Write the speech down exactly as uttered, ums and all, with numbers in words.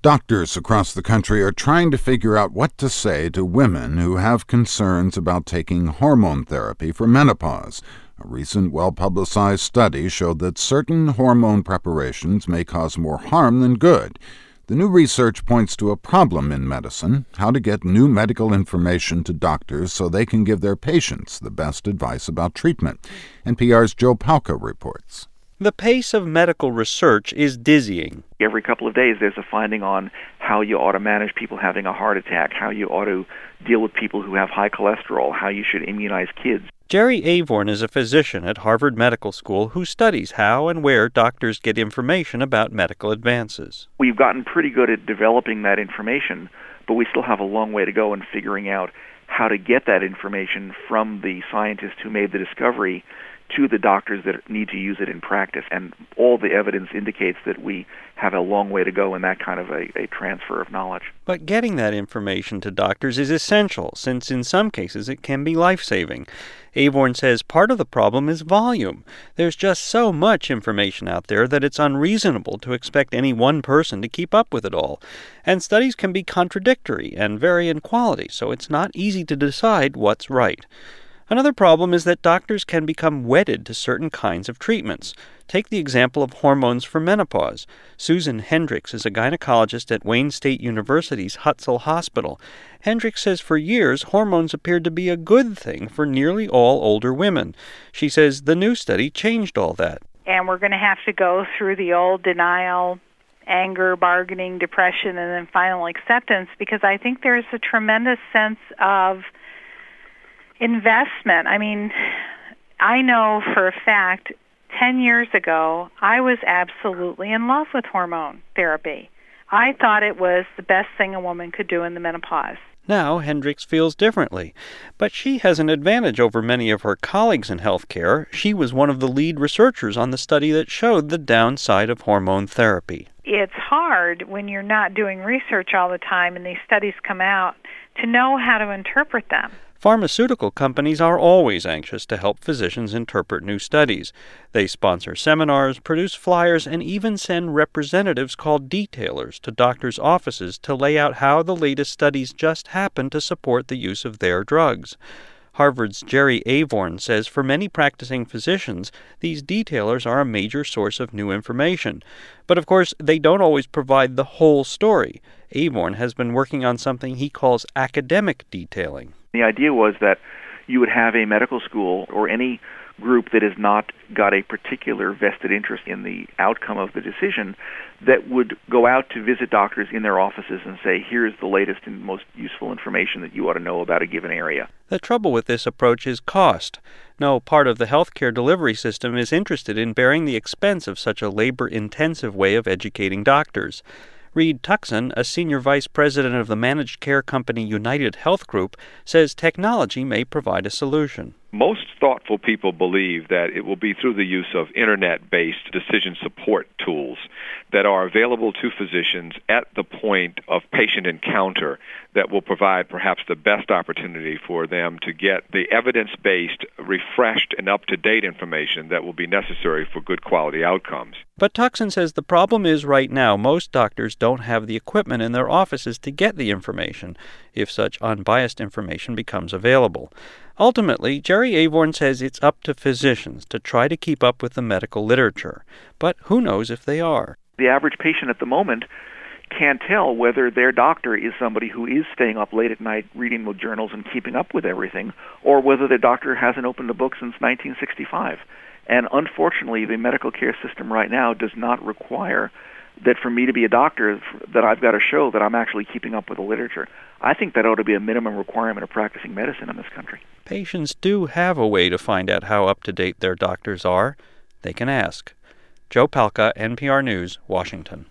Doctors across the country are trying to figure out what to say to women who have concerns about taking hormone therapy for menopause. A recent well-publicized study showed that certain hormone preparations may cause more harm than good. The new research points to a problem in medicine: how to get new medical information to doctors so they can give their patients the best advice about treatment. N P R's Joe Palca reports. The pace of medical research is dizzying. Every couple of days there's a finding on how you ought to manage people having a heart attack, how you ought to deal with people who have high cholesterol, how you should immunize kids. Jerry Avorn is a physician at Harvard Medical School who studies how and where doctors get information about medical advances. We've gotten pretty good at developing that information, but we still have a long way to go in figuring out how to get that information from the scientists who made the discovery to the doctors that need to use it in practice. And all the evidence indicates that we have a long way to go in that kind of a, a transfer of knowledge. But getting that information to doctors is essential, since in some cases it can be life-saving. Avorn says part of the problem is volume. There's just so much information out there that it's unreasonable to expect any one person to keep up with it all. And studies can be contradictory and vary in quality, so it's not easy to decide what's right. Another problem is that doctors can become wedded to certain kinds of treatments. Take the example of hormones for menopause. Susan Hendricks is a gynecologist at Wayne State University's Hutzel Hospital. Hendricks says for years hormones appeared to be a good thing for nearly all older women. She says the new study changed all that. And we're going to have to go through the old denial, anger, bargaining, depression, and then final acceptance, because I think there's a tremendous sense of investment. I mean, I know for a fact, ten years ago, I was absolutely in love with hormone therapy. I thought it was the best thing a woman could do in the menopause. Now, Hendricks feels differently, but she has an advantage over many of her colleagues in healthcare. She was one of the lead researchers on the study that showed the downside of hormone therapy. It's hard when you're not doing research all the time and these studies come out to know how to interpret them. Pharmaceutical companies are always anxious to help physicians interpret new studies. They sponsor seminars, produce flyers, and even send representatives called detailers to doctors' offices to lay out how the latest studies just happen to support the use of their drugs. Harvard's Jerry Avorn says for many practicing physicians, these detailers are a major source of new information. But of course, they don't always provide the whole story. Avorn has been working on something he calls academic detailing. The idea was that you would have a medical school or any group that has not got a particular vested interest in the outcome of the decision that would go out to visit doctors in their offices and say, here's the latest and most useful information that you ought to know about a given area. The trouble with this approach is cost. No part of the healthcare delivery system is interested in bearing the expense of such a labor-intensive way of educating doctors. Reed Tuckson, a senior vice president of the managed care company United Health Group, says technology may provide a solution. Most thoughtful people believe that it will be through the use of internet-based decision support tools that are available to physicians at the point of patient encounter that will provide perhaps the best opportunity for them to get the evidence-based, refreshed, and up-to-date information that will be necessary for good quality outcomes. But Tuckson says the problem is right now most doctors don't have the equipment in their offices to get the information, if such unbiased information becomes available. Ultimately, Jerry Avorn says it's up to physicians to try to keep up with the medical literature. But who knows if they are? The average patient at the moment can't tell whether their doctor is somebody who is staying up late at night reading the journals and keeping up with everything, or whether their doctor hasn't opened a book since nineteen sixty-five. And unfortunately, the medical care system right now does not require that for me to be a doctor, that I've got to show that I'm actually keeping up with the literature. I think that ought to be a minimum requirement of practicing medicine in this country. Patients do have a way to find out how up-to-date their doctors are. They can ask. Joe Palca, N P R News, Washington.